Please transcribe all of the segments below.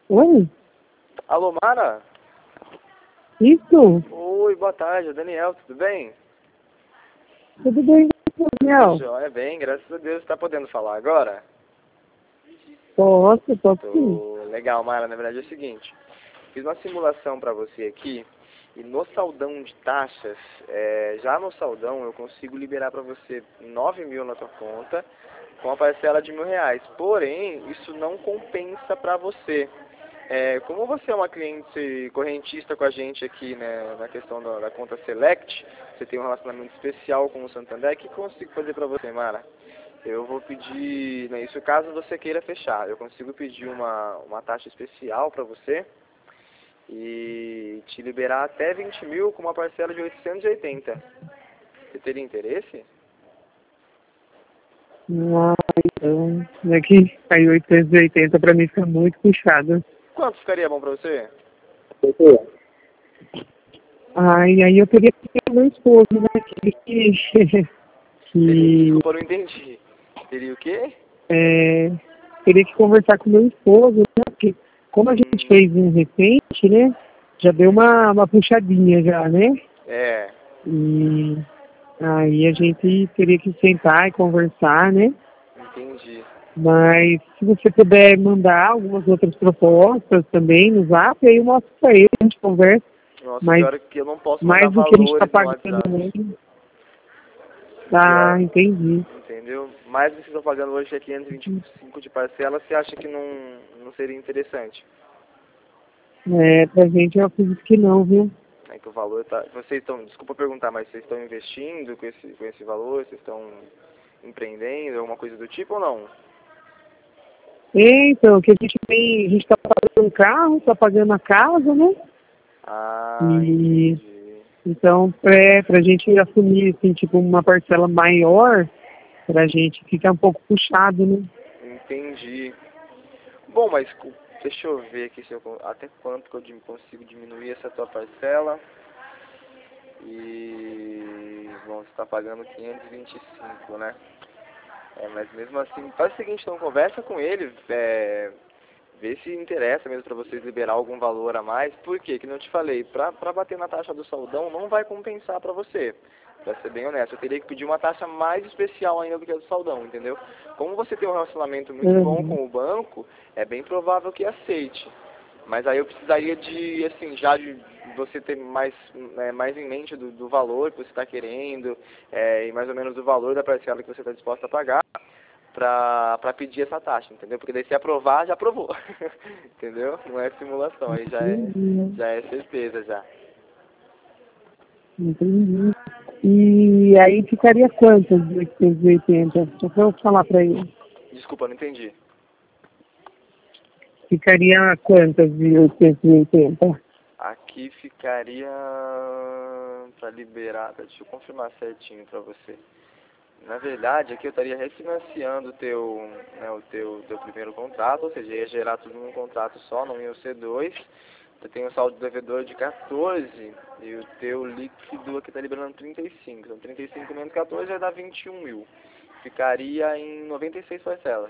Oi? Alô, Mara? Isso? Oi, boa tarde, é o Daniel, tudo bem? Tudo bem, Daniel? Joia, bem, graças a Deus. Tá podendo falar agora? Posso sim. Legal, Mara, na verdade é o seguinte. Fiz uma simulação para você aqui e no saldão de taxas, já no saldão eu consigo liberar para você 9.000 na tua conta com a parcela de R$ 1.000. Porém, isso não compensa para você. Como você é uma cliente correntista com a gente aqui, né, na questão da conta Select, você tem um relacionamento especial com o Santander, o que eu consigo fazer para você, Mara? Eu vou pedir, né, isso caso você queira fechar, eu consigo pedir uma taxa especial para você e te liberar até 20.000 com uma parcela de 880. Você teria interesse? Ah, então, é que aí 880 pra mim fica muito puxado. Quanto ficaria bom para você? Ai, aí eu teria que ter meu esposo, né? Desculpa, eu não entendi. Teria o quê? É, teria que conversar com meu esposo, né? Porque como a gente Hum, fez um recente, né? Já deu uma puxadinha já, né? é, E aí a gente teria que sentar e conversar, né? entendi. Mas se você puder mandar algumas outras propostas também no Zap, aí eu mostro pra ele, a gente conversa. Nossa, Mas pior é que eu não posso mandar mais do que a gente está valores no pagando WhatsApp. hoje. Pior, Ah, entendi. entendeu? Mais do que vocês estão pagando hoje, que é 525 de parcela, você acha que não seria interessante? É, pra gente eu acredito que não, viu? É que o valor tá... Vocês estão, desculpa perguntar, mas vocês estão investindo com esse valor? Vocês estão empreendendo, alguma coisa do tipo ou não? É, então, que a gente tem, a gente tá pagando um carro, tá pagando a casa, né? Ah, E entendi. então, pra gente assumir, assim, tipo, uma parcela maior, pra gente fica um pouco puxado, né? Entendi. Bom, mas deixa eu ver aqui se eu, até quanto que eu consigo diminuir essa tua parcela. E, bom, você está pagando 525, né? Mas mesmo assim, faz o seguinte, então conversa com ele, vê se interessa mesmo para vocês liberar algum valor a mais. Por quê? Que não te falei, para bater na taxa do saldão não vai compensar para você. Pra ser bem honesto, eu teria que pedir uma taxa mais especial ainda do que a do saldão, entendeu? Como você tem um relacionamento muito bom Uhum. com o banco, é bem provável que aceite. Mas aí eu precisaria de, assim, já de você ter mais em mente do valor que você está querendo, e mais ou menos do valor da parcela que você está disposto a pagar para pedir essa taxa, entendeu? Porque daí se aprovar, já aprovou, entendeu? Não é simulação, aí Entendi, já é certeza já. entendi. E aí ficaria quantas de 880? Só pra eu falar pra ele. Desculpa, não entendi. Ficaria quantas de 880? Aqui ficaria para liberar, deixa eu confirmar certinho para você. Na verdade, aqui eu estaria refinanciando o teu primeiro contrato, ou seja, ia gerar tudo num contrato só, não ia ser dois. Você tem um saldo devedor de 14 e o teu líquido aqui está liberando 35. Então 35 menos 14 vai dar 21.000. Ficaria em 96 parcelas.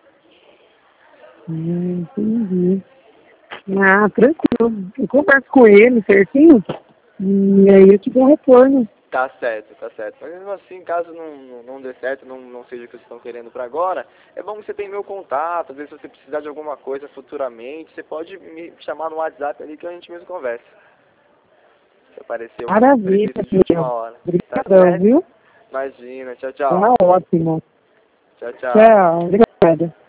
Entendi. Ah, tranquilo. Eu converso com ele certinho e aí eu te dou um retorno. Tá certo, tá certo. Mas mesmo assim, caso não dê certo, não seja o que vocês estão querendo para agora, é bom que você tenha meu contato. Às vezes, se você precisar de alguma coisa futuramente, você pode me chamar no WhatsApp ali que a gente mesmo conversa. Se aparecer algum Maravilha, imprevisto de última Daniel. hora. Tá Obrigadão, certo? viu? Imagina. Tchau, Tá tchau. ótimo. Tchau, tchau. Tchau. Obrigada.